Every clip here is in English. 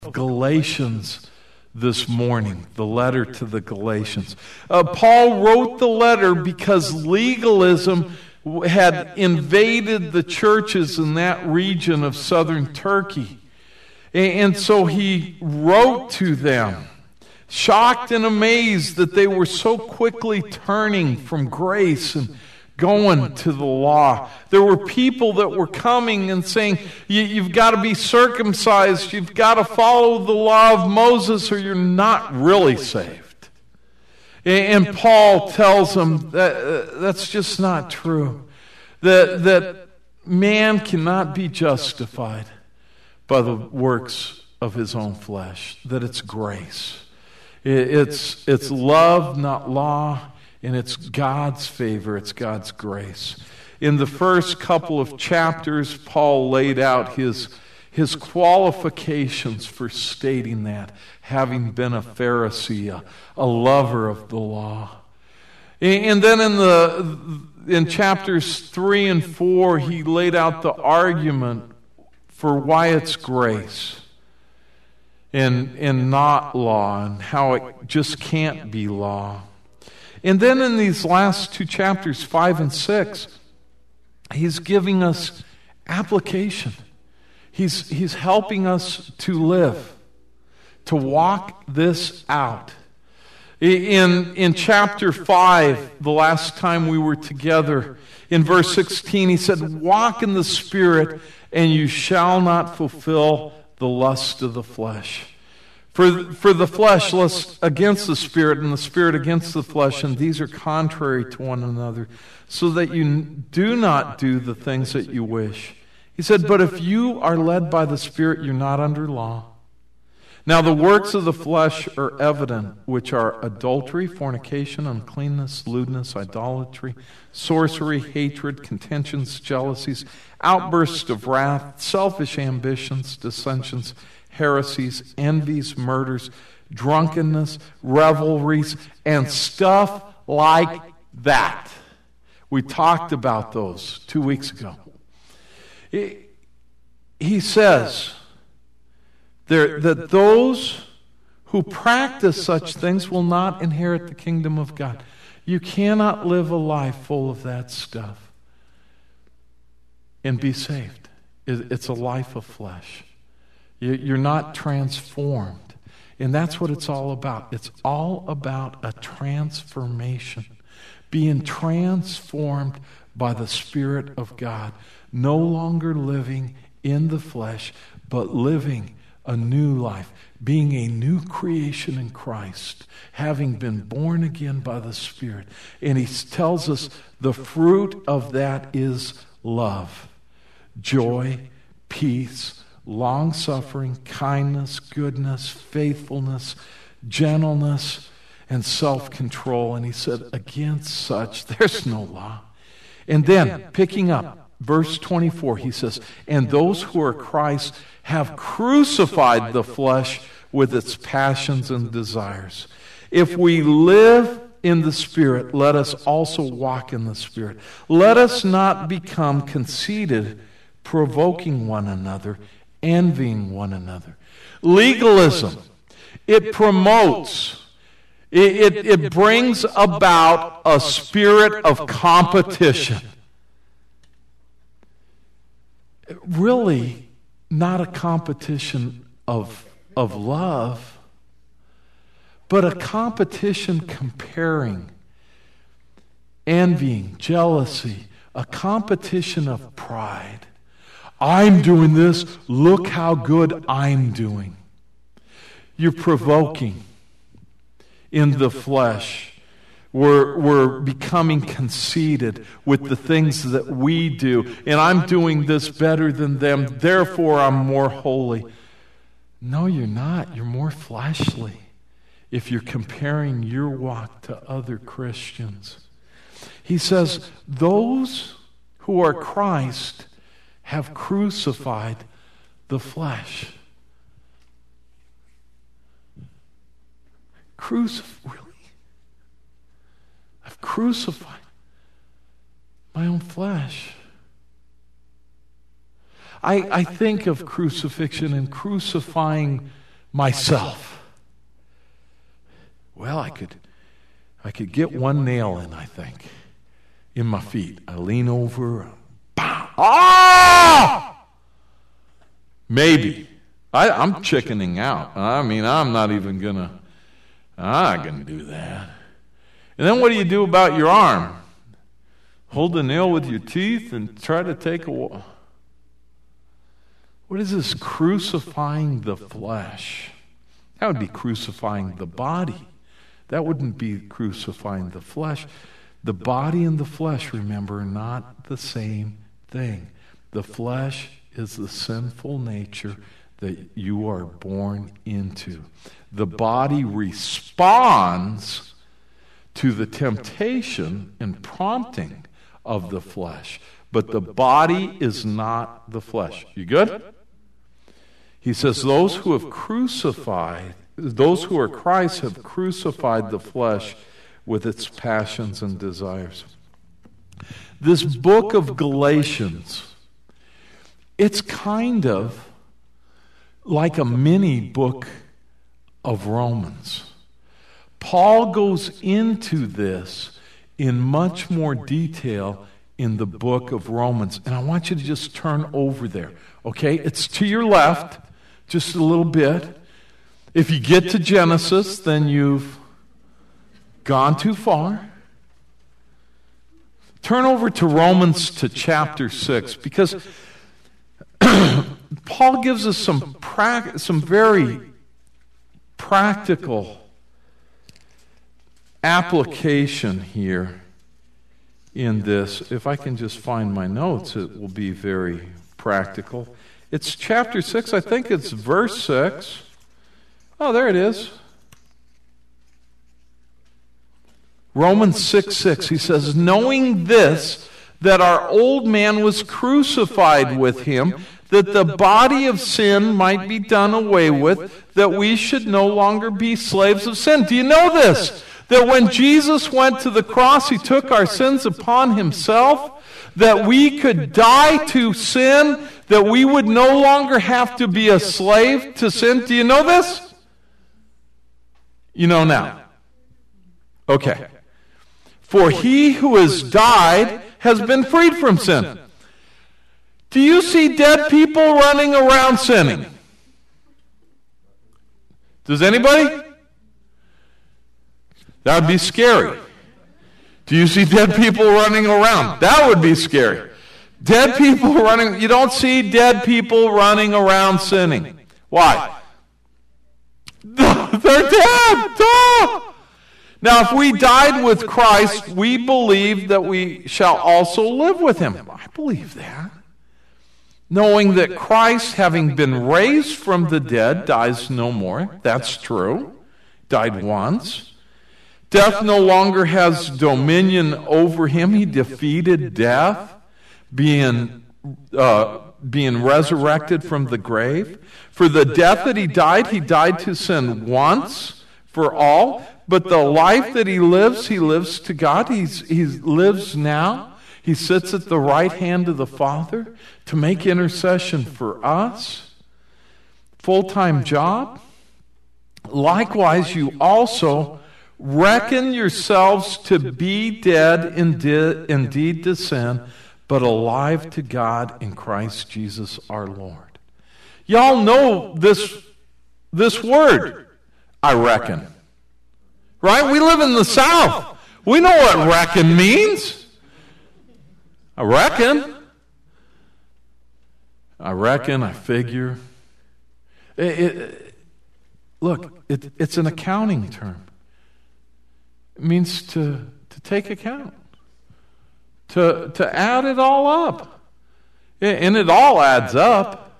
Galatians this morning, the letter to the Galatians. Paul wrote the letter because legalism had invaded the churches in that region of southern Turkey. And so he wrote to them, shocked and amazed that they were so quickly turning from grace and going to the law. There were people that were coming and saying, you've got to be circumcised, you've got to follow the law of Moses or you're not really saved. And Paul tells them that that's just not true. That man cannot be justified by the works of his own flesh. That it's grace. It's love, not law. And it's God's favor, it's God's grace. In the first couple of chapters, Paul laid out his qualifications for stating that, having been a Pharisee, a lover of the law. And then in chapters 3 and 4, he laid out the argument for why it's grace and not law, and how it just can't be law. And then in these last two chapters, 5 and 6, he's giving us application. He's helping us to live, to walk this out. In chapter 5, the last time we were together, in verse 16, he said, walk in the Spirit, and you shall not fulfill the lust of the flesh. For the flesh lusts against the Spirit, and the Spirit against the flesh, and these are contrary to one another, so that you do not do the things that you wish. He said, but if you are led by the Spirit, you're not under law. Now the works of the flesh are evident, which are adultery, fornication, uncleanness, lewdness, idolatry, sorcery, hatred, contentions, jealousies, outbursts of wrath, selfish ambitions, dissensions, heresies, envies, murders, drunkenness, revelries, and stuff like that. We talked about those 2 weeks ago. He says that those who practice such things will not inherit the kingdom of God. You cannot live a life full of that stuff and be saved. It's a life of flesh. You're not transformed. And that's what it's all about. It's all about a transformation. Being transformed by the Spirit of God. No longer living in the flesh, but living a new life. Being a new creation in Christ. Having been born again by the Spirit. And he tells us the fruit of that is love, joy, peace, long-suffering, kindness, goodness, faithfulness, gentleness, and self-control. And he said, against such, there's no law. And then, picking up, verse 24, he says, and those who are Christ have crucified the flesh with its passions and desires. If we live in the Spirit, let us also walk in the Spirit. Let us not become conceited, provoking one another, envying one another. Legalism, it promotes, it brings about a spirit of competition. Really, not a competition of love, but a competition comparing, envying, jealousy, a competition of pride. I'm doing this, look how good I'm doing. You're provoking in the flesh. We're becoming conceited with the things that we do. And I'm doing this better than them, therefore I'm more holy. No, you're not. You're more fleshly if you're comparing your walk to other Christians. He says, those who are Christ have crucified the flesh. Really? I've crucified my own flesh. I think of crucifixion and crucifying myself. Well, I could get one nail in, I think, in my feet. I lean over, bam, ah! Maybe. I'm chickening out. I mean, I'm not going to do that. And then what do you do about your arm? Hold the nail with your teeth and try to take a walk. What is this crucifying the flesh? That would be crucifying the body. That wouldn't be crucifying the flesh. The body and the flesh, remember, are not the same thing. The flesh is the sinful nature that you are born into. The body responds to the temptation and prompting of the flesh. But the body is not the flesh. You good? He says, those who are Christ have crucified the flesh with its passions and desires. This book of Galatians, it's kind of like a mini book of Romans. Paul goes into this in much more detail in the book of Romans. And I want you to just turn over there. Okay? It's to your left, just a little bit. If you get to Genesis, then you've gone too far. Turn over to Romans to chapter 6, because Paul gives us some very practical application here in this. If I can just find my notes, it will be very practical. It's chapter 6, I think it's verse 6. Oh, there it is. Romans 6:6, he says, knowing this, that our old man was crucified with him, that the body of sin might be done away with, that we should no longer be slaves of sin. Do you know this? That when Jesus went to the cross, he took our sins upon himself, that we could die to sin, that we would no longer have to be a slave to sin. Do you know this? You know now. Okay. For he who has died has been freed from sin. Do you see dead people running around sinning? Does anybody? That would be scary. Do you see dead people running around? That would be scary. Dead people running, you don't see dead people running around sinning. Why? They're dead! Duh! Now, if we died with Christ, we believe that we shall also live with him. I believe that. Knowing that Christ, having been raised from the dead, dies no more. That's true. Died once. Death no longer has dominion over him. He defeated death, being resurrected from the grave. For the death that he died to sin once for all. But the life that he lives to God. He lives now. He sits at the right hand of the Father to make intercession for us. Full-time job. Likewise, you also reckon yourselves to be dead indeed to sin, but alive to God in Christ Jesus our Lord. Y'all know this word, I reckon. Right? We live in the South. We know what reckon means. I reckon, I figure. Look, it's an accounting term. It means to take account, to add it all up. And it all adds up.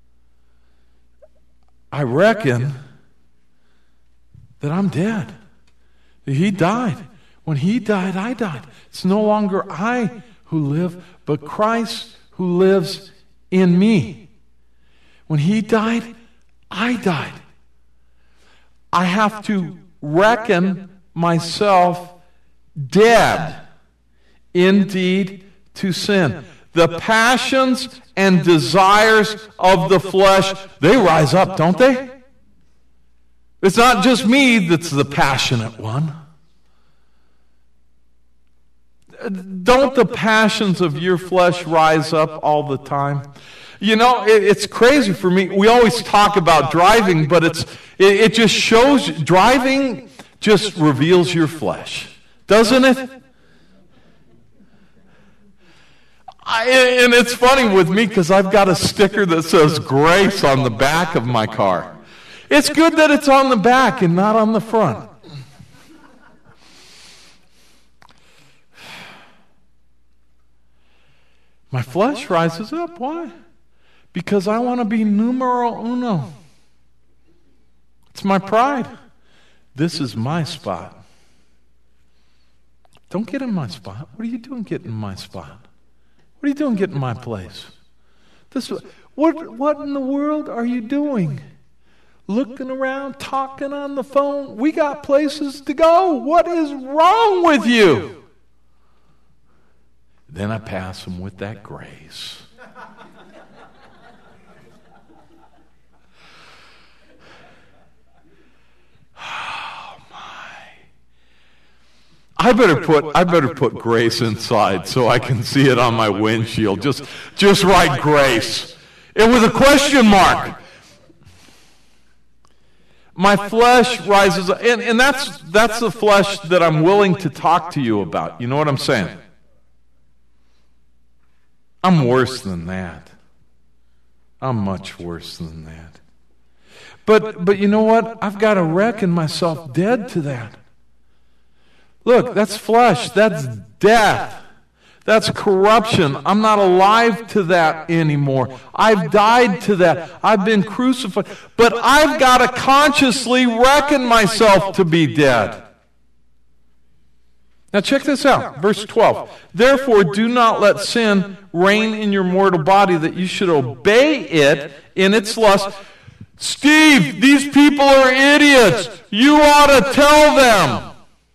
I reckon that I'm dead. He died. When he died, I died. It's no longer I who live, but Christ who lives in me. When he died, I died. I have to reckon myself dead indeed to sin. The passions and desires of the flesh, they rise up, don't they? It's not just me that's the passionate one. Don't the passions of your flesh rise up all the time? You know, it's crazy for me. We always talk about driving, but it just shows, driving just reveals your flesh, doesn't it? And it's funny with me because I've got a sticker that says grace on the back of my car. It's good that it's on the back and not on the front. My flesh rises up. Why? Because I want to be numero uno. It's my pride. This is my spot. Don't get in my spot. What are you doing getting in my spot? What are you doing getting in my place? What in the world are you doing? Looking around, talking on the phone. We got places to go. What is wrong with you? Then I pass them with that grace. Oh my. I better put grace inside so I can see it on my windshield. Just write grace. And with a question mark. My flesh rises up. And that's the flesh that I'm willing to talk to you about. You know what I'm saying? I'm worse than that. I'm much worse than that. But you know what? I've got to reckon myself dead to that. Look, that's flesh. That's death. That's corruption. I'm not alive to that anymore. I've died to that. I've been crucified. But I've got to consciously reckon myself to be dead. Now check this out, verse 12. Therefore, do not let sin reign in your mortal body, that you should obey it in its lust. Steve, these people are idiots. You ought to tell them.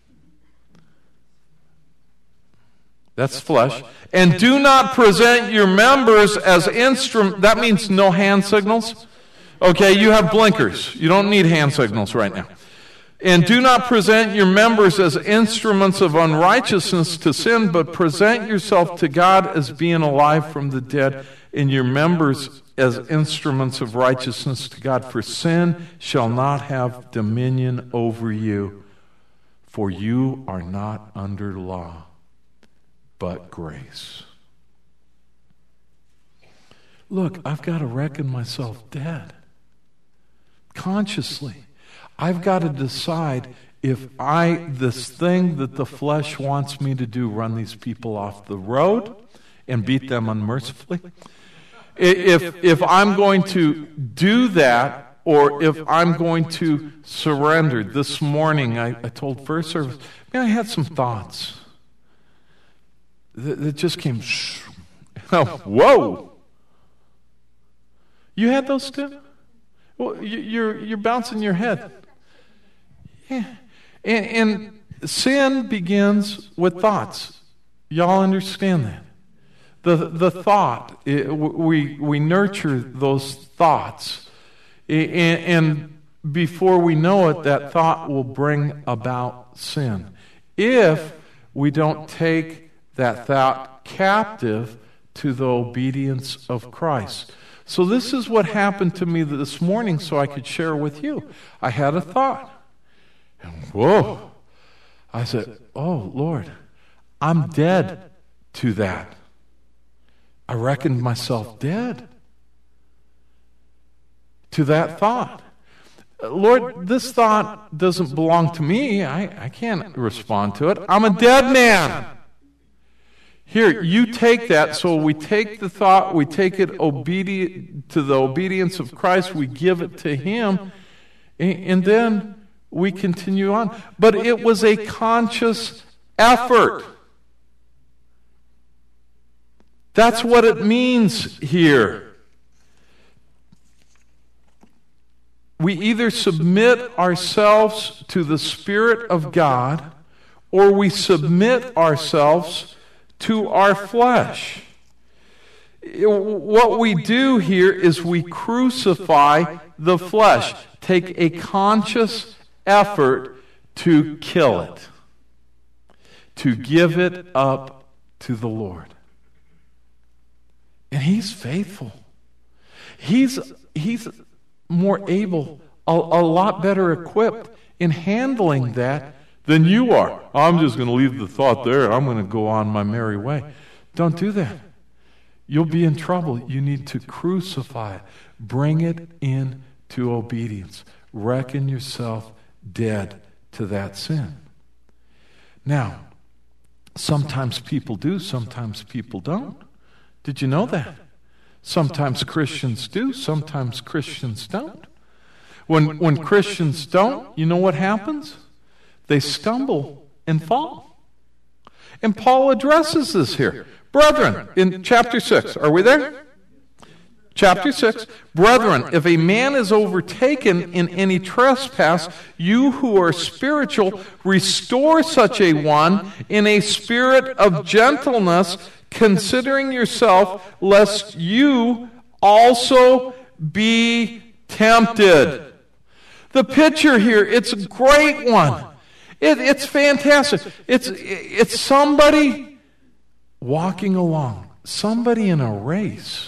That's flesh. And do not present your members as instruments. That means no hand signals. Okay, you have blinkers. You don't need hand signals right now. And do not present your members as instruments of unrighteousness to sin, but present yourself to God as being alive from the dead, and your members as instruments of righteousness to God. For sin shall not have dominion over you, for you are not under law, but grace. Look, I've got to reckon myself dead. Consciously. I've got to decide if this thing that the flesh wants me to do, run these people off the road and beat them unmercifully, if I'm going to do that, or if I'm going to surrender. This morning, I told first service, man, I had some thoughts that just came, whoa. You had those too? Well, you're bouncing your head. Yeah. And sin begins with thoughts. Y'all understand that? The thought, we nurture those thoughts. And before we know it, that thought will bring about sin. If we don't take that thought captive to the obedience of Christ. So this is what happened to me this morning so I could share with you. I had a thought. And whoa. I said, oh, Lord, I'm dead to that. I reckoned myself dead to that thought. Lord, this thought doesn't belong to me. I can't respond to it. I'm a dead man. Here, you take that. So we take the thought, we take it obedient to the obedience of Christ, we give it to Him, and then we continue on. But it was a conscious effort. That's what it means here. We either submit ourselves to the Spirit of God, or we submit ourselves to our flesh. What we do here is we crucify the flesh. take a conscious effort to kill it, to give it up to the Lord. And He's faithful. He's more able, a lot better equipped in handling that than you are. I'm just going to leave the thought there. I'm going to go on my merry way. Don't do that. You'll be in trouble. You need to crucify it. Bring it into obedience. Reckon yourself dead to that sin. Now, sometimes people do, sometimes people don't. Did you know that? Sometimes Christians do, sometimes Christians don't. When Christians don't, you know what happens? They stumble and fall. And Paul addresses this here. Brethren, in chapter 6, are we there? Chapter 6, Brethren, if a man is overtaken in any trespass, you who are spiritual, restore such a one in a spirit of gentleness, considering yourself, lest you also be tempted. The picture here, it's a great one. It's fantastic. It's somebody walking along, somebody in a race.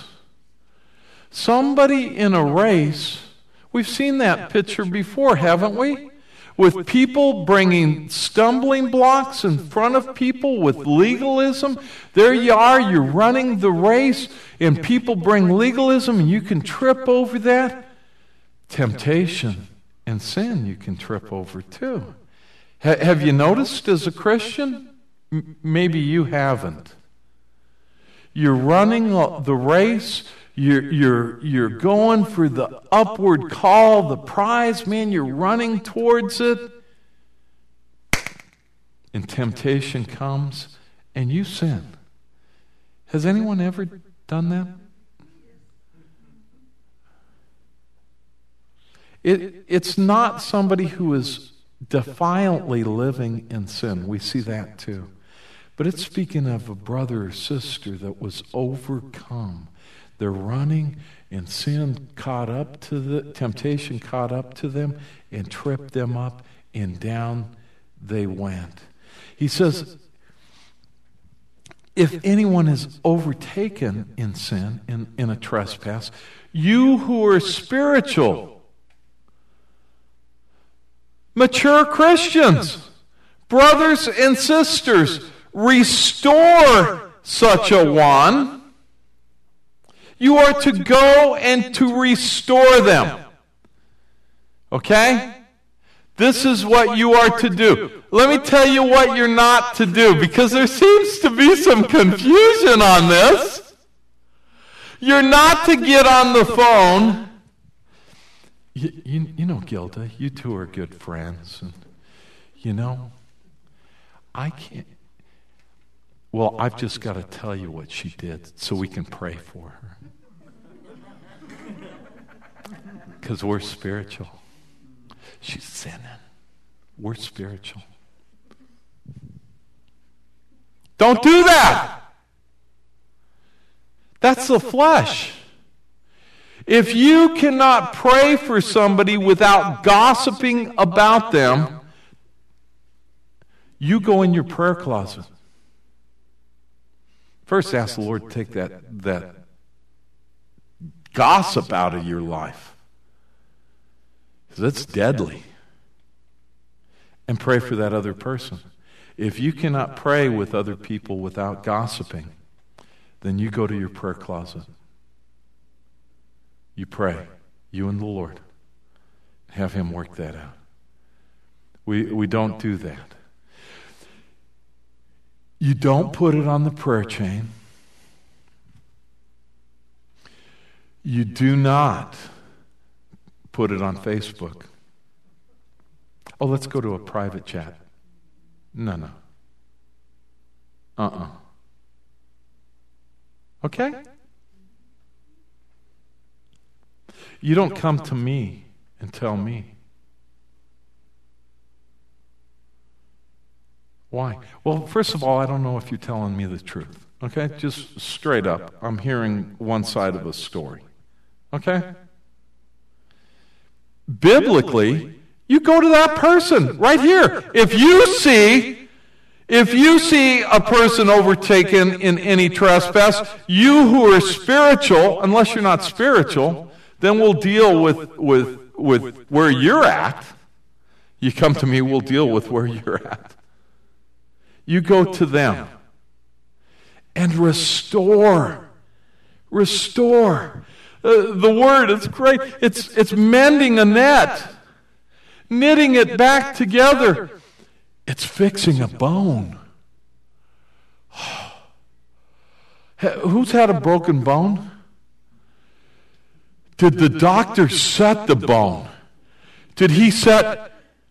Somebody in a race. We've seen that picture before, haven't we? With people bringing stumbling blocks in front of people with legalism. There you are, you're running the race, and people bring legalism, and you can trip over that. Temptation and sin you can trip over too. Have you noticed as a Christian? Maybe you haven't. You're running the race. You're going for the upward call, the prize, man. You're running towards it. And temptation comes and you sin. Has anyone ever done that? It's not somebody who is defiantly living in sin. We see that too. But it's speaking of a brother or sister that was overcome. They're running, and sin caught up to the temptation caught up to them and tripped them up, and down they went. He says, if anyone is overtaken in sin, in a trespass, you who are spiritual, mature Christians, brothers and sisters, restore such a one. You are to go and to restore them. Okay? This is what you are to do. Let me tell you what you're not to do, because there seems to be some confusion on this. You're not to get on the phone. You know, Gilda, you two are good friends. And, you know, I can't. Well, I've just got to tell you what she did so we can pray for her. Because we're spiritual. She's sinning. We're spiritual. Don't do that. That's the flesh. If you cannot pray for somebody without gossiping about them, you go in your prayer closet. First, ask the Lord to take that gossip out of your life, because it's deadly. And pray for that other person. If you cannot pray with other people without gossiping, then you go to your prayer closet. You pray, you and the Lord. Have Him work that out. We don't do that. You don't put it on the prayer chain. You do not put it on Facebook. Oh, let's go to a private chat. No. Okay? You don't come to me and tell me. Why? Well, first of all, I don't know if you're telling me the truth. Okay? Just straight up. I'm hearing one side of a story. Okay? biblically, you go to that person right here. If you see a person overtaken in any trespass, you who are spiritual, unless you're not spiritual, then we'll deal with where you're at. You come to me, we'll deal with where you're at. You go to them and restore. Restore. The word is great. It's mending a net, knitting it back together. It's fixing a bone. Who's had a broken bone? Did the doctor set the bone? Did he set?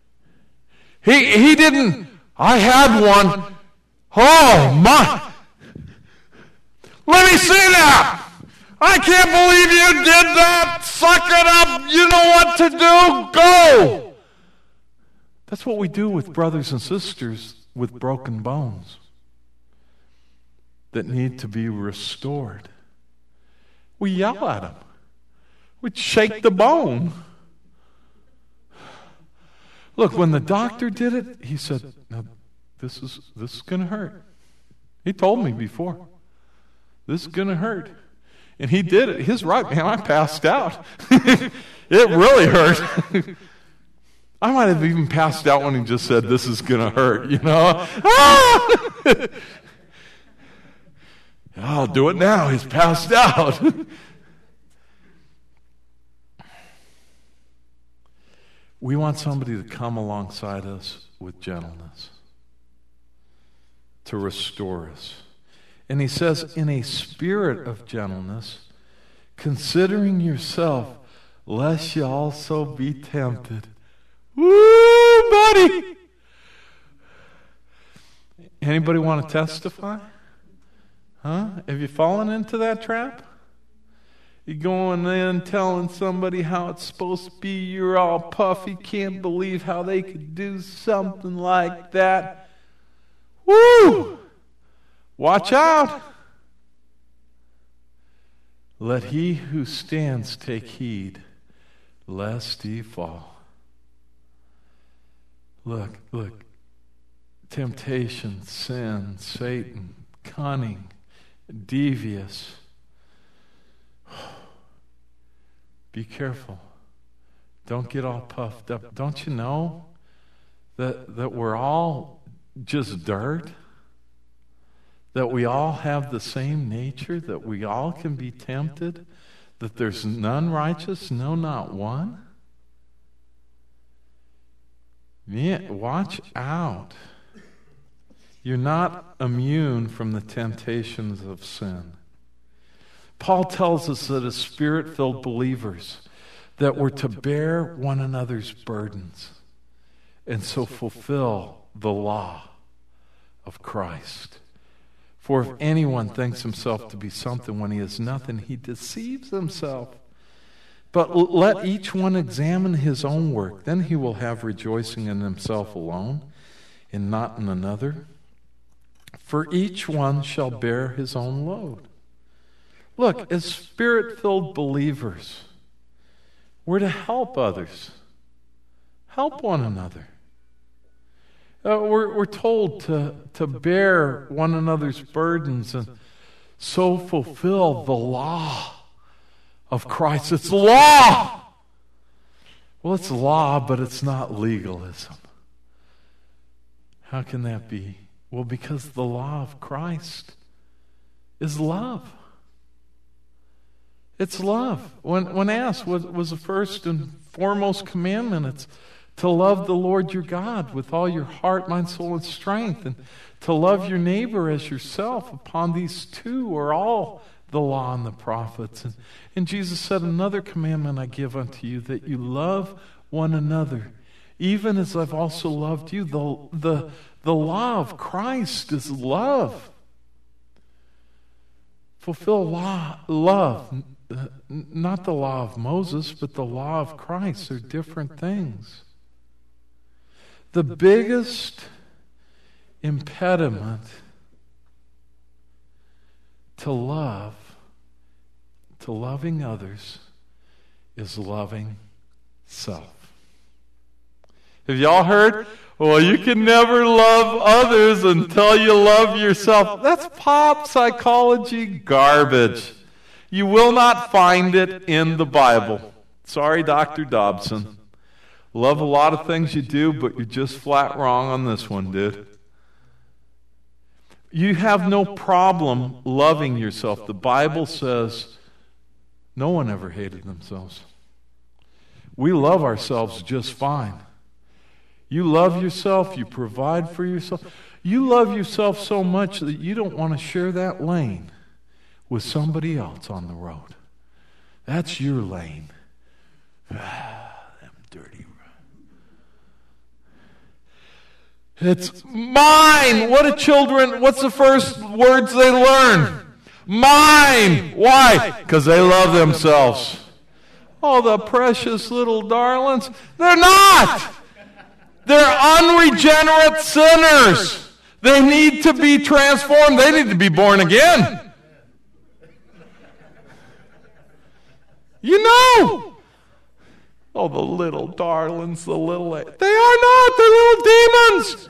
He didn't. I had one. Oh my! Let me see that! I can't believe you did that! Suck it up! You know what to do! Go! That's what we do with brothers and sisters with broken bones that need to be restored. We yell at them. We shake the bone. Look, when the doctor did it, he said, "Now, this is going to hurt." He told me before, "This is going to hurt." And he did it. He's right, man. I passed out. It really hurt. I might have even passed out when he just said, "This is going to hurt," you know. I'll do it now. He's passed out. We want somebody to come alongside us with gentleness, to restore us. And he says, in a spirit of gentleness, considering yourself, lest you also be tempted. Woo, buddy! Anybody want to testify? Huh? Have you fallen into that trap? You going in telling somebody how it's supposed to be, you're all puffy, can't believe how they could do something like that. Woo! Watch out! Let he who stands take heed, lest he fall. Look. Temptation, sin, Satan, cunning, devious. Be careful. Don't get all puffed up. Don't you know that we're all just dirt? That we all have the same nature? That we all can be tempted? That there's none righteous? No, not one? Yeah, watch out. You're not immune from the temptations of sin. Paul tells us that as Spirit-filled believers, that we're to bear one another's burdens and so fulfill the law of Christ. For if anyone thinks himself to be something when he is nothing, he deceives himself. But let each one examine his own work. Then he will have rejoicing in himself alone and not in another. For each one shall bear his own load. Look, as Spirit-filled believers, we're to help others. Help one another. We're told to bear one another's burdens and so fulfill the law of Christ. It's law! Well, it's law, but it's not legalism. How can that be? Well, because the law of Christ is love. It's love. When asked, what was the first and foremost commandment? It's to love the Lord your God with all your heart, mind, soul, and strength, and to love your neighbor as yourself. Upon these two are all the law and the prophets. And Jesus said, another commandment I give unto you, that you love one another, even as I've also loved you. The law of Christ is love. Fulfill love. Not the law of Moses, but the law of Christ. They're different things. The biggest impediment to loving others, is loving self. Have y'all heard? Well, you can never love others until you love yourself. That's pop psychology garbage. You will not find it in the Bible. Sorry, Dr. Dobson. Love a lot of things you do, but you're just flat wrong on this one, dude. You have no problem loving yourself. The Bible says no one ever hated themselves. We love ourselves just fine. You love yourself, you provide for yourself. You love yourself so much that you don't want to share that lane with somebody else on the road. That's your lane. Them dirty. It's mine. What's the first words they learn? Mine. Why? Because they love themselves. Oh, the precious little darlings. They're not. They're unregenerate sinners. They need to be transformed. They need to be born again. You know. Oh, the little darlings, the little... They are not. They're little demons.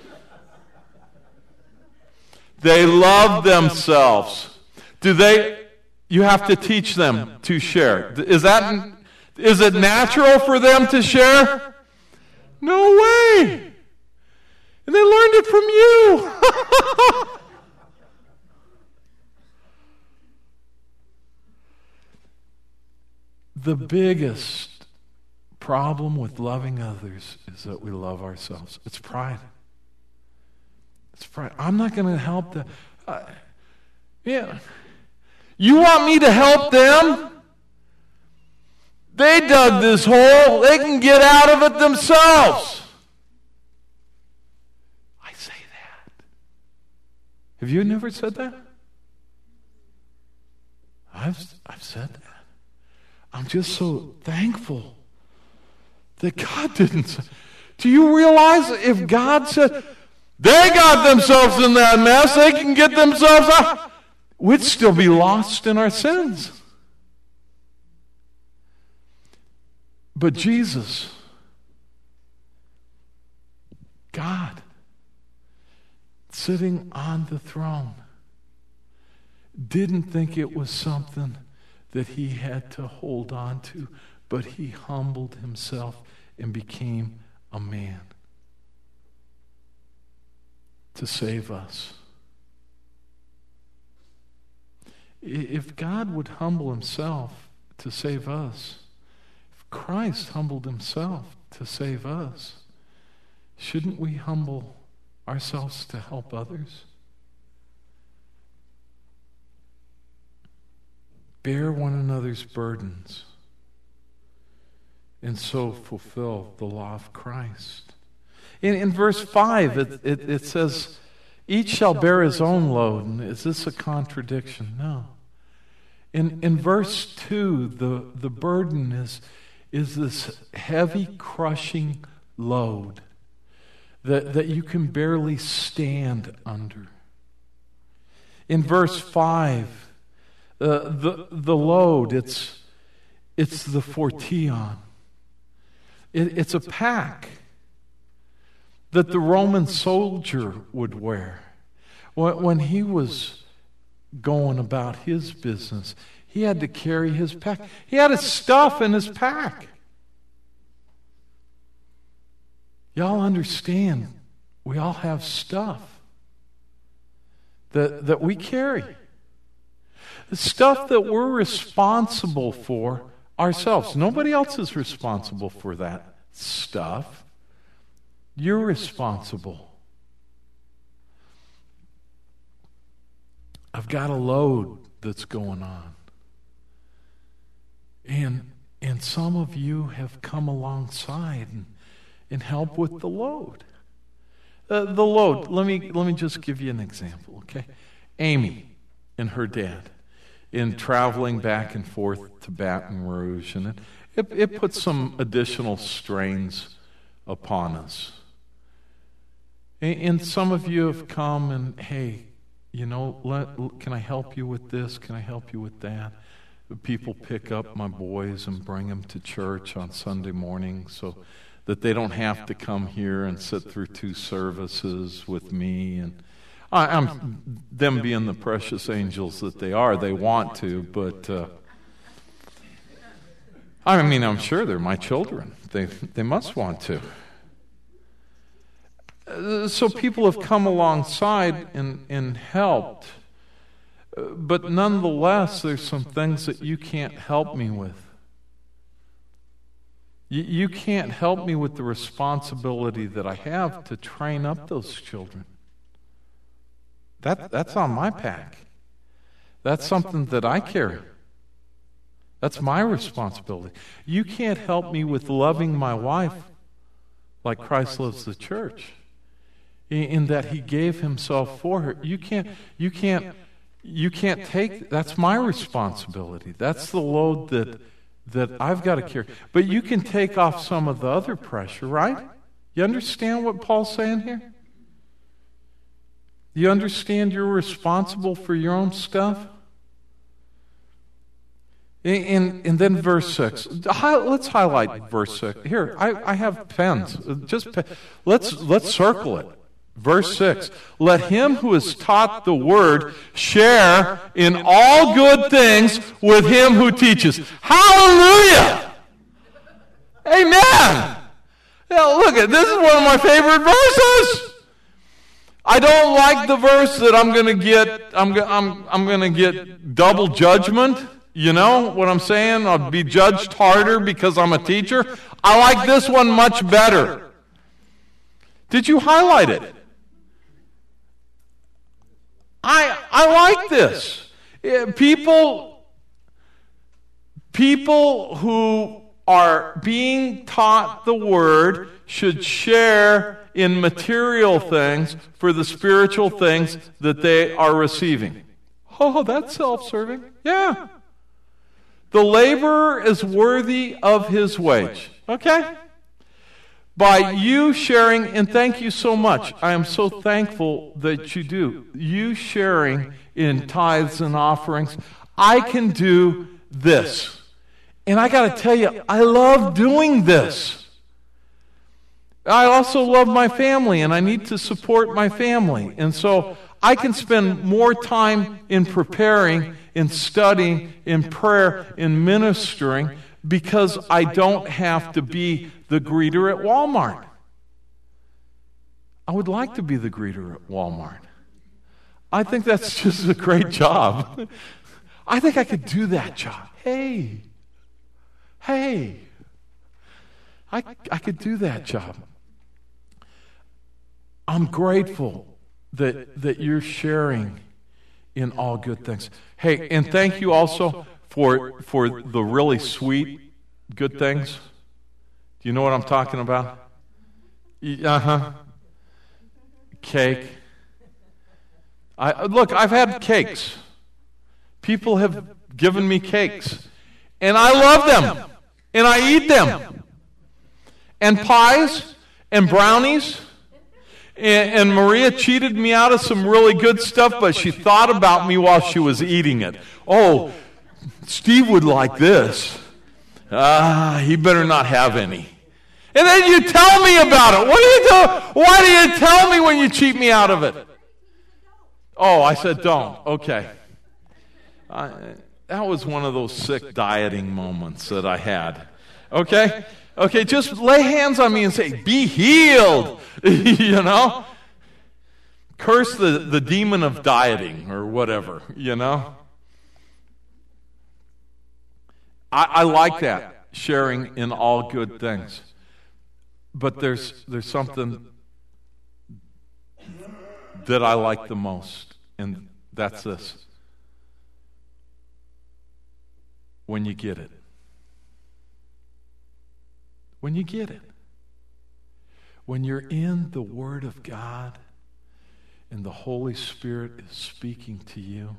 They love themselves. You have to teach them to share. Is it natural for them to share? No way. And they learned it from you. The biggest problem with loving others is that we love ourselves. It's pride. It's pride. I'm not going to help them. Yeah. You want me to help them? They dug this hole. They can get out of it themselves. I say that. Have you never said that? I've said that. I'm just so thankful that God didn't say. Do you realize if God said, they got themselves in that mess, they can get themselves out, we'd still be lost in our sins. But Jesus, God, sitting on the throne, didn't think it was something that he had to hold on to, but he humbled himself and became a man to save us. If God would humble himself to save us, if Christ humbled himself to save us, shouldn't we humble ourselves to help others? Bear one another's burdens and so fulfill the law of Christ. In verse 5, it says, each shall bear his own load. And is this a contradiction? No. In verse 2, the burden is this heavy, crushing load that you can barely stand under. In verse 5, the load, it's the phortion. It's a pack that the Roman soldier would wear. When he was going about his business, he had to carry his pack. He had his stuff in his pack. Y'all understand, we all have stuff that we carry. The stuff that we're responsible for ourselves. Nobody else is responsible for that stuff. You're responsible. I've got a load that's going on. And some of you have come alongside and helped with the load. The load, let me just give you an example, okay? Amy and her dad in traveling back and forth to Baton Rouge, and it puts some additional strains upon us. And some of you have come and, hey, you know, can I help you with this? Can I help you with that? people pick up my boys and bring them to church on Sunday morning so that they don't have to come here and sit through 2 services with me. And I'm them being the precious angels that they are, they want to, but I'm sure they're my children. They must want to. So people have come alongside and helped. But nonetheless, there's some things that you can't help me with. You can't help me with the responsibility that I have to train up those children. That's on my pack. That's something that I carry. That's my responsibility. You can't help me with loving my wife like Christ loves the church, in that he gave himself for her. You can't take, that's my responsibility. That's the load that I've got to carry. But you can take off some of the other pressure, right? You understand what Paul's saying here? You understand you're responsible for your own stuff? And then verse 6. Let's highlight verse 6. Here, I have pens. Let's circle it. Verse 6. Let him who is taught the word share in all good things with him who teaches. Hallelujah! Amen! Now, look, this is one of my favorite verses. I don't like the verse that I'm going to get double judgment. You know what I'm saying? I'll be judged harder because I'm a teacher. I like this one much better. Did you highlight it? I like this. People who are being taught the word should share in material things for the spiritual things that they are receiving. Oh, that's self-serving. Yeah. The laborer is worthy of his wage. Okay? By you sharing, and thank you so much. I am so thankful that you do. You sharing in tithes and offerings. I can do this. And I got to tell you, I love doing this. I also love my family, and I need to support my family. And so I can spend more time in preparing, in studying, in prayer, in ministering, because I don't have to be the greeter at Walmart. I would like to be the greeter at Walmart. I think that's just a great job. I think I could do that job. Hey, I could do that job. I'm grateful that you're sharing in all good things. Hey, and thank you also for the really sweet good things. Do you know what I'm talking about? Cake. I've had cakes. People have given me cakes. And I love them. And I eat them. And pies and brownies. And Maria cheated me out of some really good stuff, but she thought about me while she was eating it. Oh, Steve would like this. He better not have any. And then you tell me about it. What do you do? Why do you tell me when you cheat me out of it? Oh, I said don't. Okay. That was one of those sick dieting moments that I had. Okay? Okay, just lay hands on me and say, be healed. You know? Curse the demon of dieting or whatever, you know? I like that, sharing in all good things. But there's something that I like the most, and that's this. When you get it. When you get it. When you're in the Word of God and the Holy Spirit is speaking to you,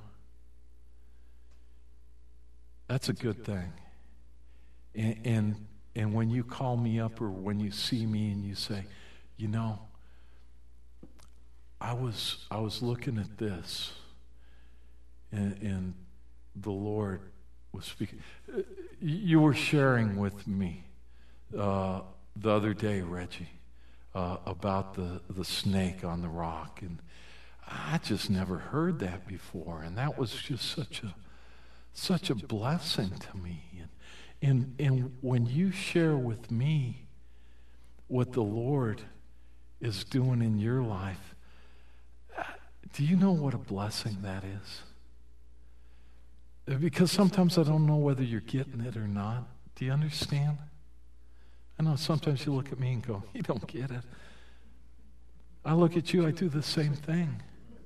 that's a good thing. And when you call me up or when you see me and you say, you know, I was looking at this and the Lord was speaking. You were sharing with me the other day, Reggie, about the snake on the rock, and I just never heard that before, and that was just such a blessing to me. And when you share with me what the Lord is doing in your life, do you know what a blessing that is? Because sometimes I don't know whether you're getting it or not. Do you understand? I know sometimes you look at me and go, you don't get it. I look at you, I do the same thing.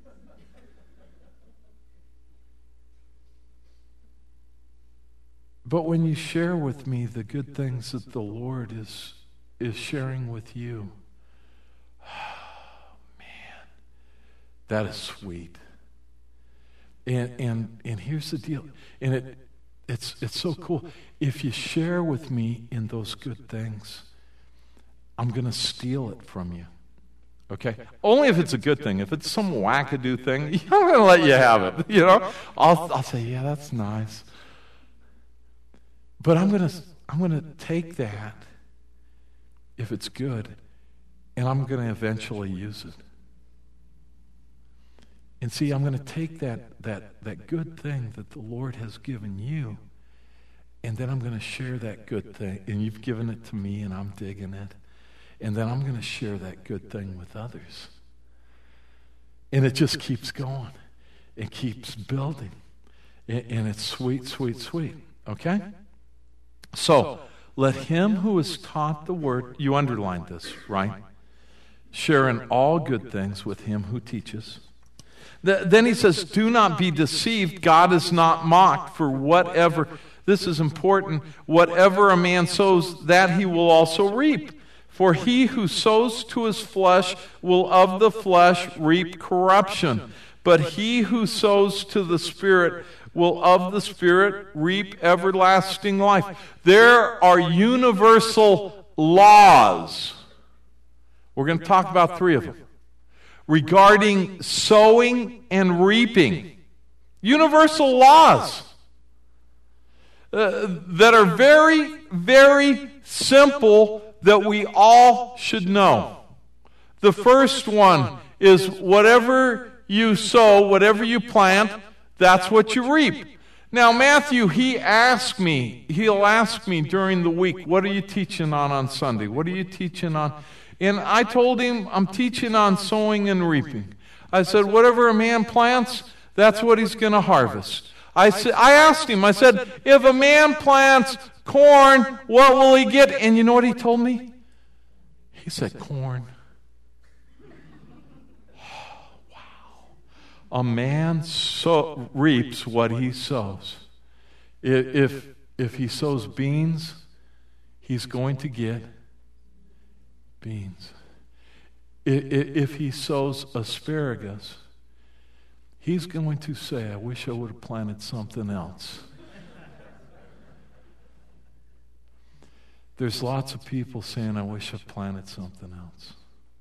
But when you share with me the good things that the Lord is sharing with you, man, that is sweet. And here's the deal. And it's so cool. If you share with me in those good things, I'm going to steal it from you. Okay? Only if it's a good thing. If it's some wackadoo thing, I'm going to let you have it. You know? I'll say, yeah, that's nice. But I'm going to take that, if it's good, and I'm going to eventually use it. And see, I'm going to take that good thing that the Lord has given you, and then I'm going to share that good thing. And you've given it to me, and I'm digging it. And then I'm going to share that good thing with others. And it just keeps going. It keeps building. And it's sweet, sweet, sweet. Okay? So, let him who is taught the word, you underlined this, right? Share in all good things with him who teaches. Then he says, do not be deceived. God is not mocked, for whatever, this is important, whatever a man sows, that he will also reap. For he who sows to his flesh will of the flesh reap corruption. But he who sows to the Spirit will of the Spirit reap everlasting life. There are universal laws. We're going to talk about 3 of them. Regarding sowing and reaping. Universal laws that are very, very simple that we all should know. The first one is whatever you sow, whatever you plant, that's what you reap. Now, Matthew, he'll ask me during the week, what are you teaching on Sunday? What are you teaching on? And I told him, I'm teaching on sowing and reaping. I said, whatever a man plants, that's what he's going to harvest. I asked him, I said, if a man plants corn, what will he get? And you know what he told me? He said, corn. Wow. A man reaps what he sows. If he sows beans, he's going to get beans. If he sows asparagus, he's going to say, I wish I would have planted something else. There's lots of people saying, I wish I planted something else.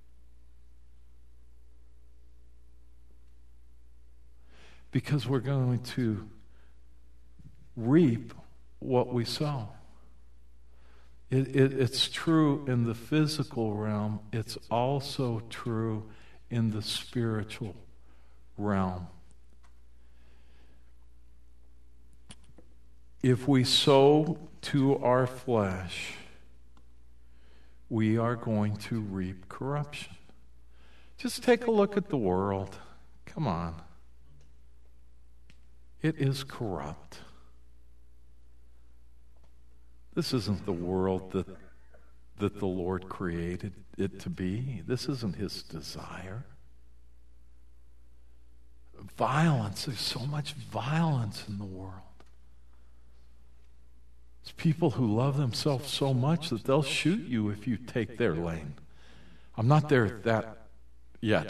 Because we're going to reap what we sow. It's true in the physical realm. It's also true in the spiritual realm. If we sow to our flesh, we are going to reap corruption. Just take a look at the world. Come on. It is corrupt. This isn't the world that the Lord created it to be. This isn't his desire. Violence, there's so much violence in the world. It's people who love themselves so much that they'll shoot you if you take their lane. I'm not there at that yet.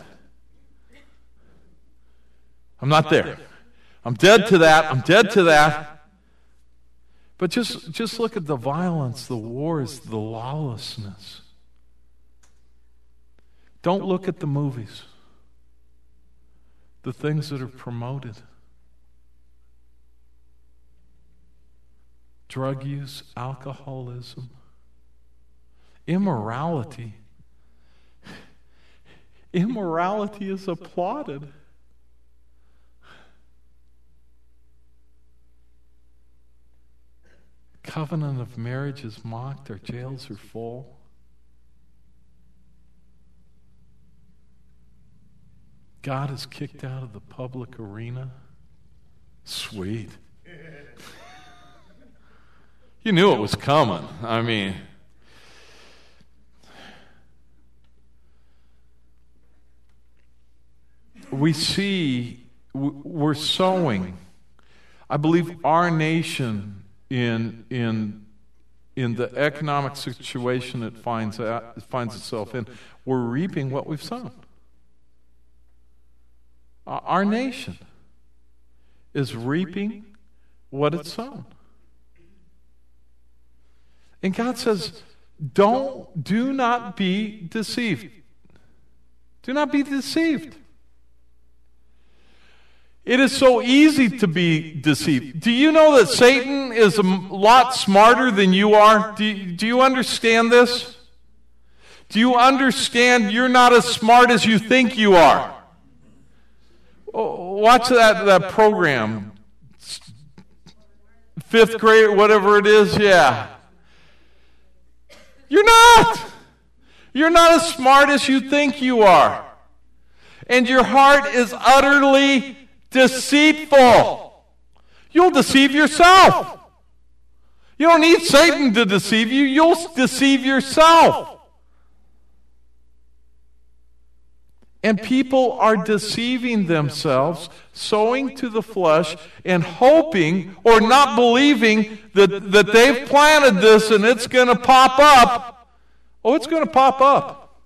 I'm not there. I'm dead to that. I'm dead to that. But just look at the violence, the wars, the lawlessness. Don't look at the movies, the things that are promoted. drug use, alcoholism, immorality. Immorality is applauded. Covenant of marriage is mocked. Our jails are full. God is kicked out of the public arena. Sweet. You knew it was coming. I mean, we see, we're sowing. I believe our nation, in the economic situation it finds itself in, we're reaping what we've sown. Our nation is reaping what it's sown. And God says, do not be deceived. Do not be deceived. It is so easy to be deceived. Do you know that Satan is a lot smarter than you are? Do you understand this? Do you understand you're not as smart as you think you are? Watch that program. 5th grade, whatever it is, yeah. You're not. You're not as smart as you think you are. And your heart is utterly deceitful. You'll deceive yourself. You don't need Satan to deceive you. You'll deceive yourself. And people are deceiving themselves, sowing to the flesh, and hoping or not believing that they've planted this and it's going to pop up. Oh, it's going to pop up.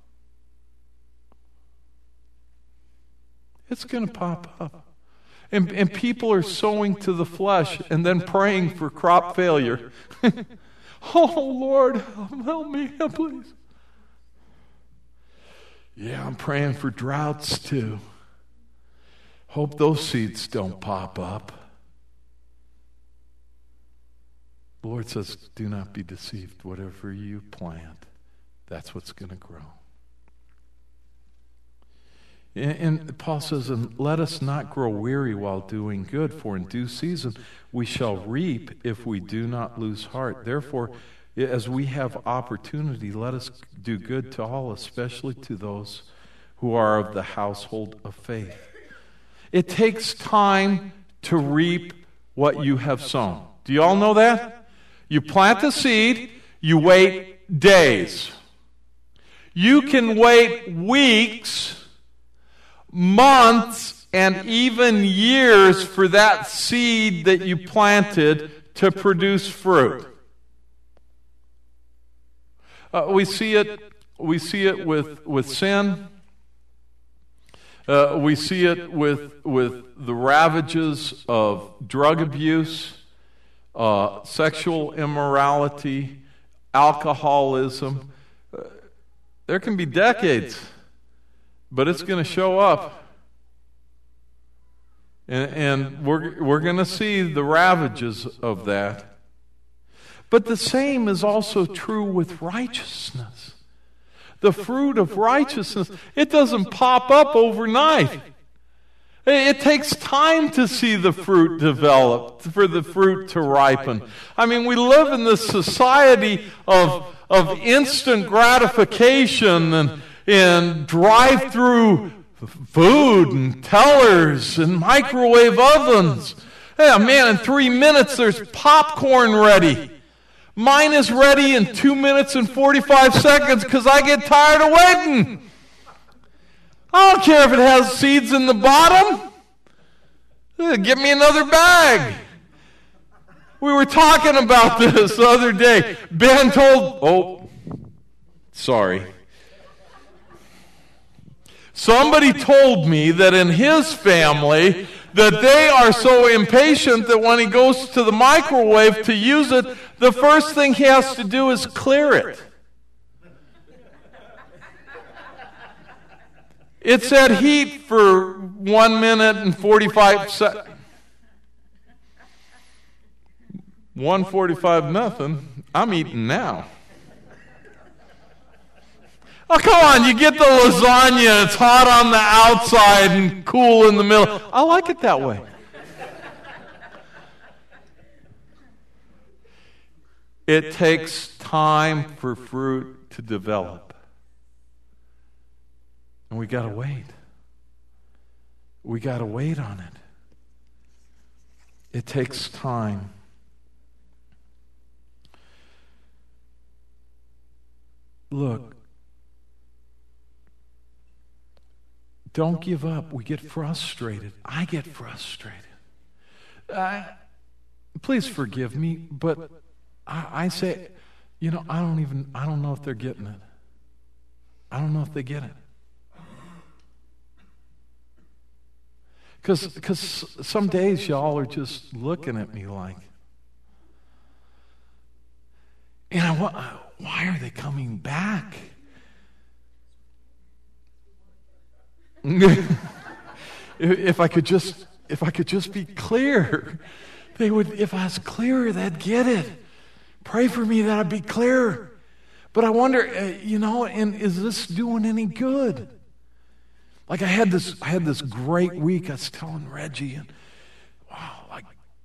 It's going to pop up. And people are sowing to the flesh and then praying for crop failure. Oh, Lord, help me, please. Yeah, I'm praying for droughts too. Hope those seeds don't pop up. The Lord says, do not be deceived. Whatever you plant, that's what's going to grow. And Paul says, and let us not grow weary while doing good, for in due season we shall reap if we do not lose heart. Therefore, as we have opportunity, let us do good to all, especially to those who are of the household of faith. It takes time to reap what you have sown. Do you all know that? You plant the seed, you wait days. You can wait weeks, months, and even years for that seed that you planted to produce fruit. We see it with sin. We see it with the ravages of drug abuse, sexual immorality, alcoholism. There can be decades, but it's going to show up. And we're going to see the ravages of that. But the same is also true with righteousness. The fruit of righteousness, it doesn't pop up overnight. It takes time to see the fruit develop, for the fruit to ripen. I mean, we live in this society of instant gratification and drive-through food and tellers and microwave ovens. Hey, man, in 3 minutes there's popcorn ready. Mine is ready in 2 minutes and 45 seconds because I get tired of waiting. I don't care if it has seeds in the bottom. Get me another bag. We were talking about this the other day. Ben told... sorry. Somebody told me that in his family that they are so impatient that when he goes to the microwave to use it, the first thing he has to do is clear it. It's at heat for 1 minute and 45 seconds. 1:45 nothing. I'm eating now. Oh, come on, you get the lasagna, it's hot on the outside and cool in the middle. I like it that way. It takes time for fruit to develop. And we got to wait. We got to wait on it. It takes time. Look, don't give up. We get frustrated. I get frustrated. Please forgive me, but I say, I don't know if they're getting it. I don't know if they get it. Because some days y'all are just looking at me like, why are they coming back? If I could just be clear, they would. If I was clearer, they'd get it. Pray for me that I'd be clearer. But I wonder, and is this doing any good? Like I had this great week. I was telling Reggie, and wow, like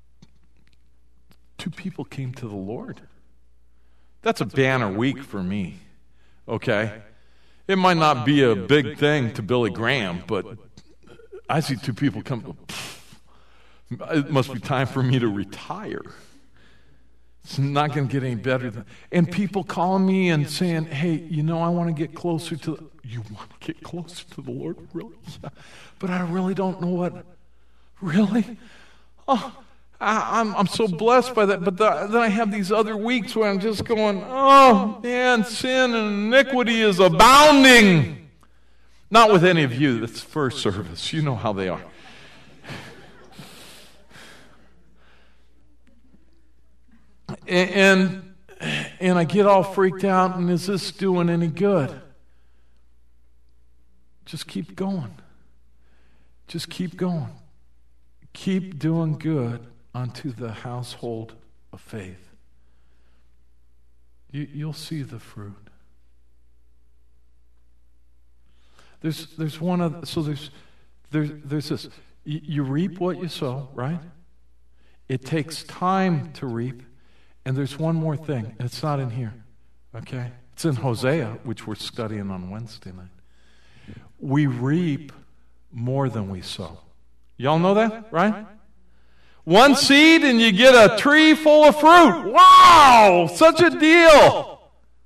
2 people came to the Lord. That's a banner week for me. Okay, it might not be a big thing to Billy Graham, but I see 2 people come. It must be time for me to retire. It's not going to get any better than. And people calling me and saying, "Hey, I want to get closer to." You want to get closer to the Lord, really? Yeah. But I really don't know what. Really? Oh, I'm so blessed by that. But then I have these other weeks where I'm just going, "Oh man, sin and iniquity is abounding." Not with any of you. That's first service. You know how they are. And I get all freaked out, and is this doing any good? Just keep going. Just keep going. Keep doing good unto the household of faith. You'll see the fruit. There's one other. So there's this. You reap what you sow, right? It takes time to reap. And there's one more thing, and it's not in here, okay? It's in Hosea, which we're studying on Wednesday night. We reap more than we sow. Y'all know that, right? One seed and you get a tree full of fruit. Wow, such a deal.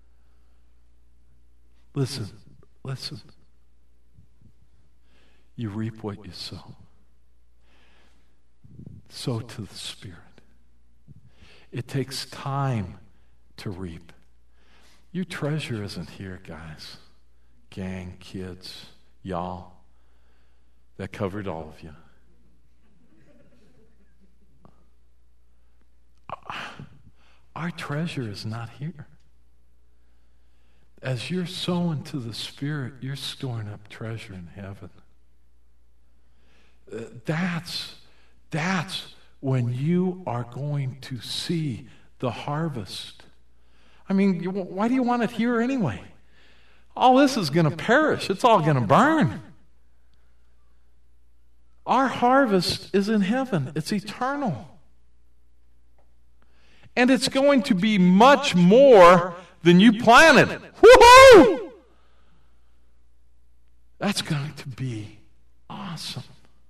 Listen. You reap what you sow. Sow to the Spirit. It takes time to reap. Your treasure isn't here, guys. Gang, kids, y'all. That covered all of you. Our treasure is not here. As you're sowing to the Spirit, you're storing up treasure in heaven. That's when you are going to see the harvest. I mean, why do you want it here anyway? All this is going to perish. It's all going to burn. Our harvest is in heaven. It's eternal. And it's going to be much more than you planted. Woohoo! That's going to be awesome.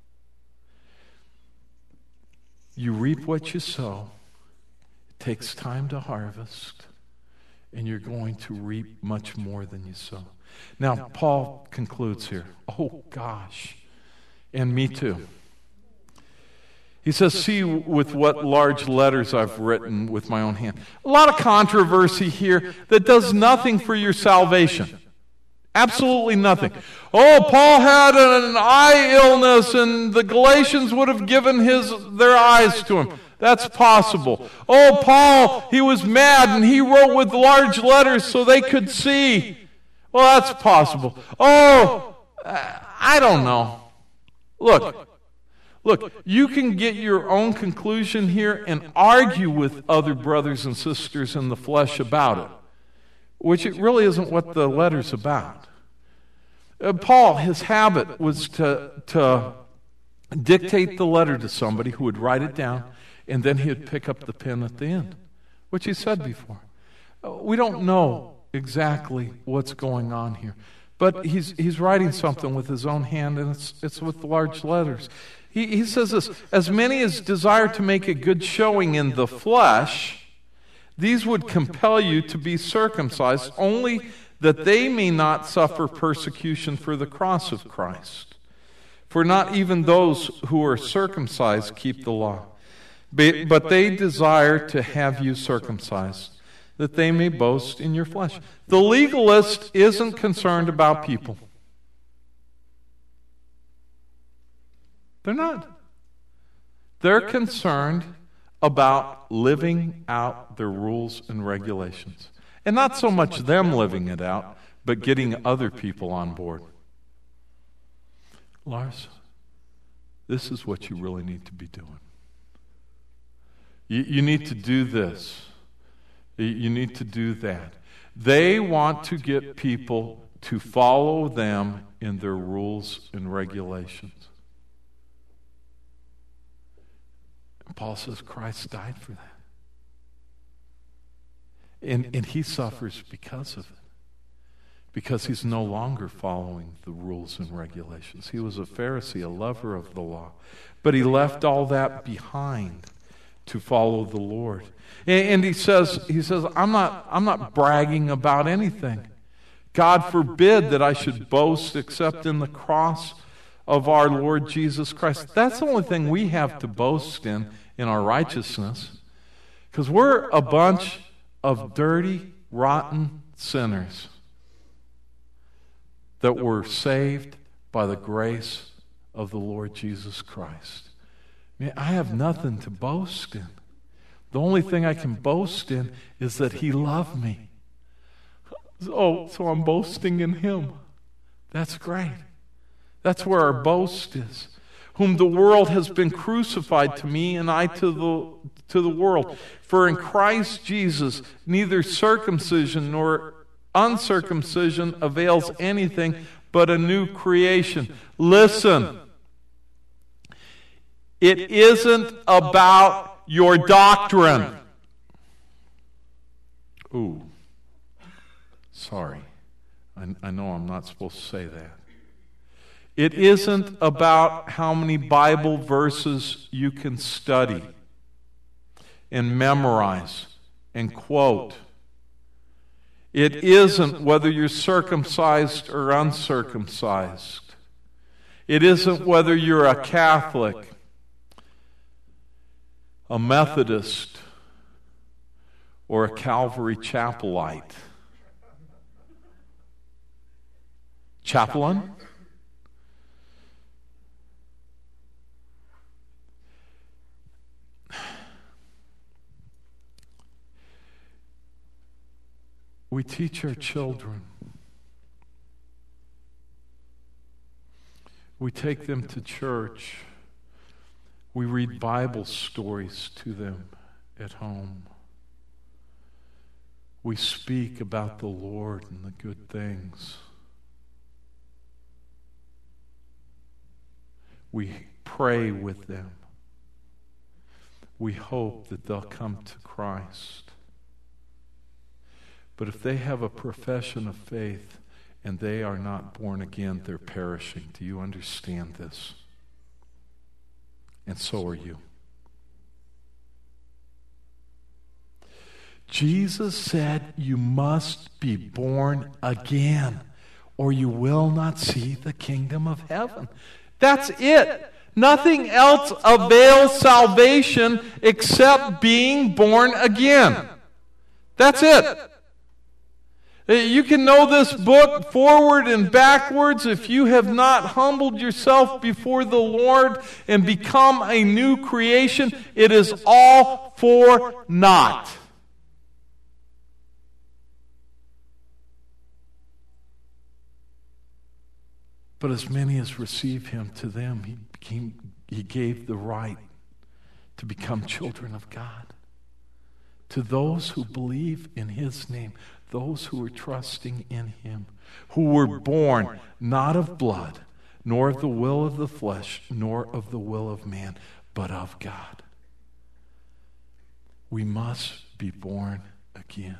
You reap what you sow. It takes time to harvest. And you're going to reap much more than you sow. Now, Paul concludes here. Oh, gosh. And me too. He says, see with what large letters I've written with my own hand. A lot of controversy here that does nothing for your salvation. Absolutely nothing. Oh, Paul had an eye illness and the Galatians would have given their eyes to him. That's possible. Oh, Paul, he was mad and he wrote with large letters so they could see. Well, that's possible. Oh, I don't know. Look, Look, you can get your own conclusion here and argue with other brothers and sisters in the flesh about it, which it really isn't what the letter's about. Paul, his habit was to dictate the letter to somebody who would write it down, and then he'd pick up the pen at the end, which he said before. We don't know exactly what's going on here, but he's writing something with his own hand, and it's with large letters. He says this, as many as desire to make a good showing in the flesh, these would compel you to be circumcised, only that they may not suffer persecution for the cross of Christ. For not even those who are circumcised keep the law, but they desire to have you circumcised, that they may boast in your flesh. The legalist isn't concerned about people. They're not. They're concerned about living out their rules and regulations. And not so much them living it out, but getting other people on board. Lars, this is what you really need to be doing. You need to do this. You need to do that. They want to get people to follow them in their rules and regulations. And Paul says Christ died for that. And he suffers because of it. Because he's no longer following the rules and regulations. He was a Pharisee, a lover of the law. But he left all that behind to follow the Lord. And he says, I'm not bragging about anything. God forbid that I should boast except in the cross of our Lord Jesus Christ. That's the only thing we have to boast in our righteousness. Because we're a bunch of dirty, rotten sinners that were saved by the grace of the Lord Jesus Christ. I have nothing to boast in. The only thing I can boast in is that he loved me. Oh, so I'm boasting in him. That's great. That's where our boast is. Whom the world has been crucified to me, and I to the world. For in Christ Jesus neither circumcision nor uncircumcision avails anything, but a new creation. Listen. It isn't about your doctrine. Ooh. Sorry. I know I'm not supposed to say that. It isn't about how many Bible verses you can study and memorize and quote. It isn't whether you're circumcised or uncircumcised. It isn't whether you're a Catholic, a Methodist, or a Calvary Chapelite. Chaplain? We teach our children. We take them to church. We read Bible stories to them at home. We speak about the Lord and the good things. We pray with them. We hope that they'll come to Christ. But if they have a profession of faith and they are not born again, they're perishing. Do you understand this? And so are you. Jesus said you must be born again, or you will not see the kingdom of heaven. That's it. Nothing else avails salvation except being born again. That's it. You can know this book forward and backwards. If you have not humbled yourself before the Lord and become a new creation, it is all for naught. But as many as receive him, to them he gave the right to become children of God. To those who believe in his name, those who are trusting in him, who were born not of blood, nor of the will of the flesh, nor of the will of man, but of God. We must be born again.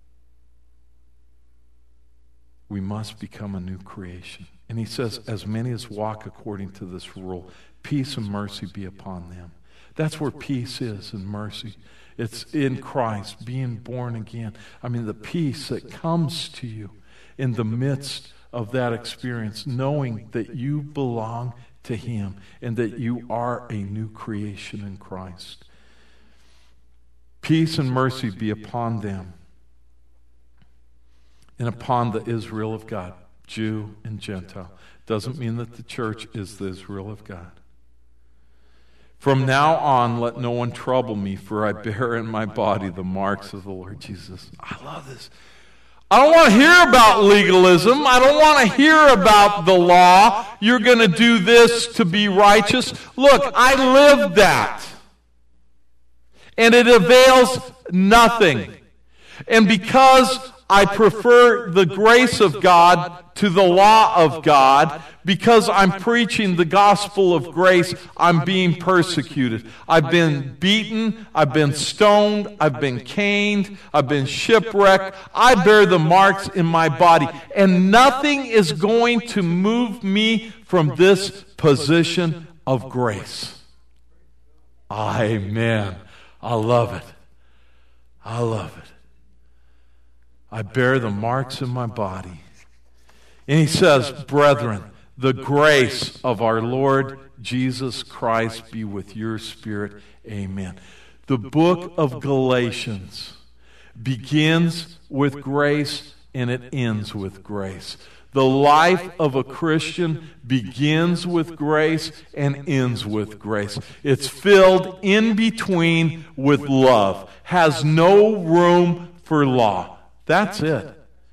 We must become a new creation. And he says, as many as walk according to this rule, peace and mercy be upon them. That's where peace is and mercy. It's in Christ, being born again. I mean, the peace that comes to you in the midst of that experience, knowing that you belong to him and that you are a new creation in Christ. Peace and mercy be upon them and upon the Israel of God, Jew and Gentile. Doesn't mean that the church is the Israel of God. From now on, let no one trouble me, for I bear in my body the marks of the Lord Jesus. I love this. I don't want to hear about legalism. I don't want to hear about the law. You're going to do this to be righteous. Look, I lived that. And it avails nothing. And because I prefer the grace of God to the law of God, because I'm preaching the gospel of grace, I'm being persecuted. I've been beaten, I've been stoned, I've been caned, I've been shipwrecked. I bear the marks in my body, and nothing is going to move me from this position of grace. Amen. I love it. I love it. I bear the marks in my body. And he says, brethren, the grace of our Lord Jesus Christ be with your spirit. Amen. The book of Galatians begins with grace and it ends with grace. The life of a Christian begins with grace and ends with grace. It's filled in between with love. Has no room for law. That's it.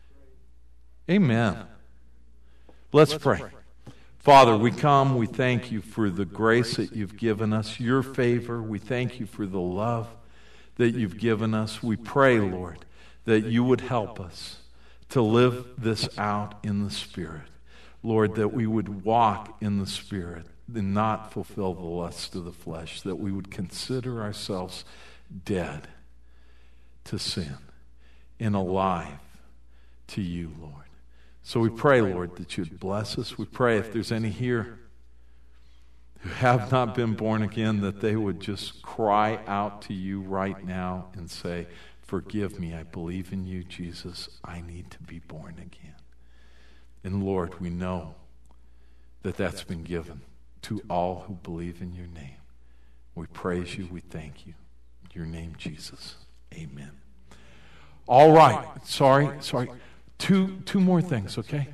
Amen. Let's pray. Father, we come, we thank you for the grace that you've given us, your favor. We thank you for the love that you've given us. We pray, Lord, that you would help us to live this out in the Spirit. Lord, that we would walk in the Spirit and not fulfill the lust of the flesh, that we would consider ourselves dead to sin and alive to you, Lord. So we pray, Lord, that you'd bless us. We pray if there's any here who have not been born again, that they would just cry out to you right now and say, forgive me, I believe in you, Jesus. I need to be born again. And Lord, we know that that's been given to all who believe in your name. We praise you, we thank you. In your name, Jesus. Amen. All right. Sorry. Two more things, okay?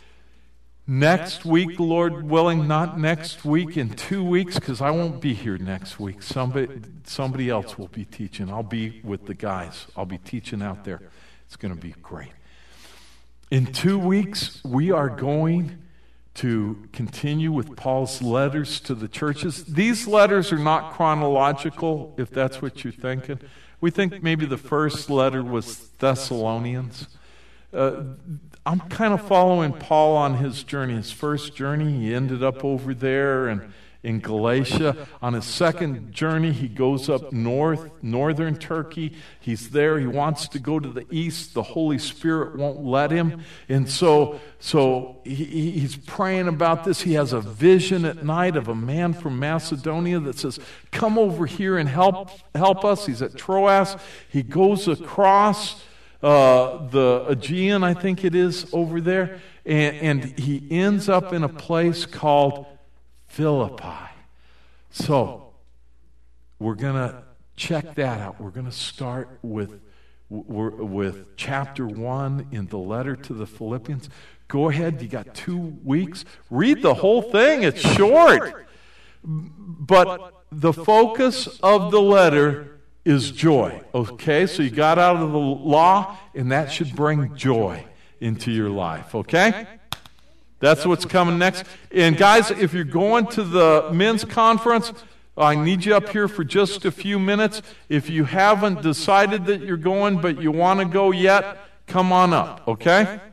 Next week, Lord willing, not next week, in 2 weeks, because I won't be here next week. Somebody else will be teaching. I'll be with the guys. I'll be teaching out there. It's going to be great. In 2 weeks, we are going to continue with Paul's letters to the churches. These letters are not chronological, if that's what you're thinking. We think maybe the first letter was Thessalonians. I'm kind of following Paul on his journey. His first journey, he ended up over there and in Galatia. On his second journey, he goes up northern Turkey. He's there. He wants to go to the east. The Holy Spirit won't let him. And so he's praying about this. He has a vision at night of a man from Macedonia that says, come over here and help us. He's at Troas. He goes across the Aegean, I think it is, over there. And he ends up in a place called Philippi. So we're going to check that out. We're going to start with chapter 1 in the letter to the Philippians. Go ahead. You got 2 weeks. Read the whole thing. It's short. But the focus of the letter is joy. Okay? So you got out of the law, and that should bring joy into your life. Okay? That's what's coming next. And guys, if you're going to the men's conference, I need you up here for just a few minutes. If you haven't decided that you're going, but you want to go yet, come on up, okay?